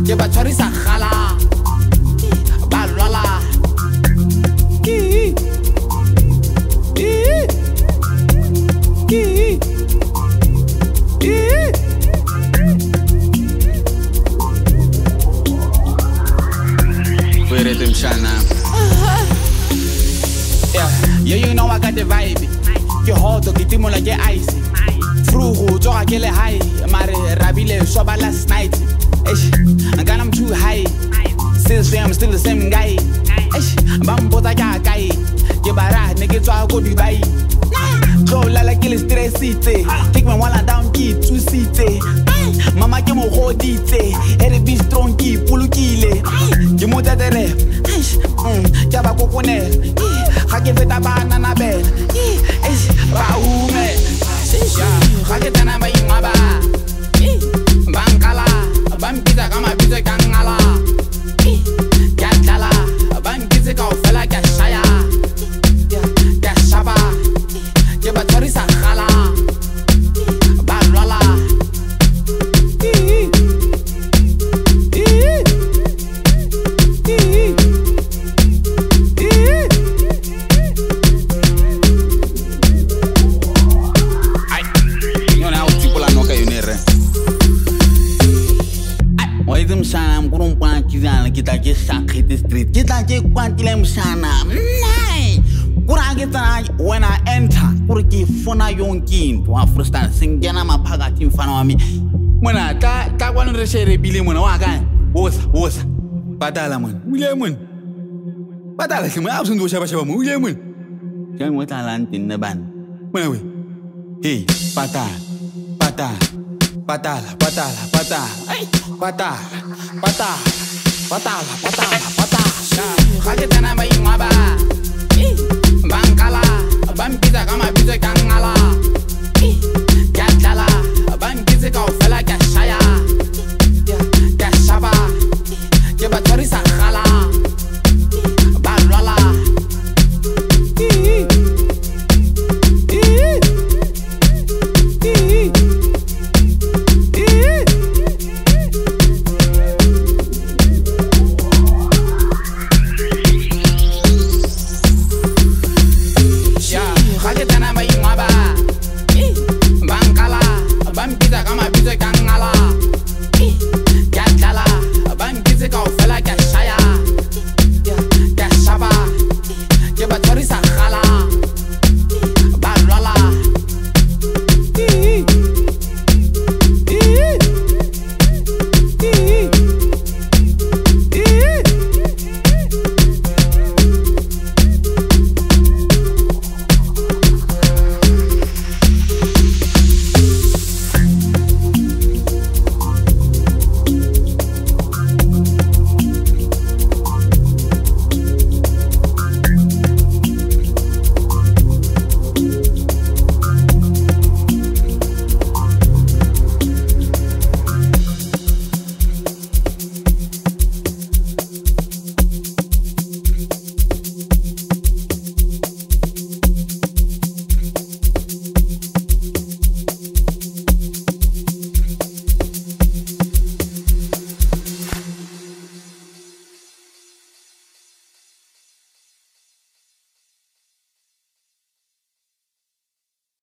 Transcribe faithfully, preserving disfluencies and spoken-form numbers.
ke ba tshwarisa gala ba lwala ki ki ki ki Where them shana yeah yeah you know I got the vibe ke hot ke timola ke ice frugo tsoga ke le high mare rabile soba last night eish ngana I'm too high still say I'm still the same guy eish bambota ka kai ke bara ne ke tswa go Dubai go la la ke le stressite take me while down ki two seat mama ke mo goditse ere be strong ki pulukile ke mo tatere eish ke ba kokone ga ke feta bana na bel eish ba ume ga ke tana ba ingaba bankala bampita kama bize kangala ya dala bankize ka ofela ka shaya ya shaba ke ba tsorisa gala ba lwala Mshana mkuru mpana kizana kita ke shakiti street kita ke kwantile mshana nai kura kita when I enter kura ki fona yonkin to afrostan singena mapaga timfana wami mwana ta ta kwanu reshere bili mwana waka wosa wosa badala mwana ule mwana badala kima absundu shaba shaba mwana ule mwana kan wata lantin na ban mwana we hey patala patala patala patala patala ay patala patala patala patala patala ga ke tana ba ingaba bankala bampita kama bize kangala ya dala bankize ka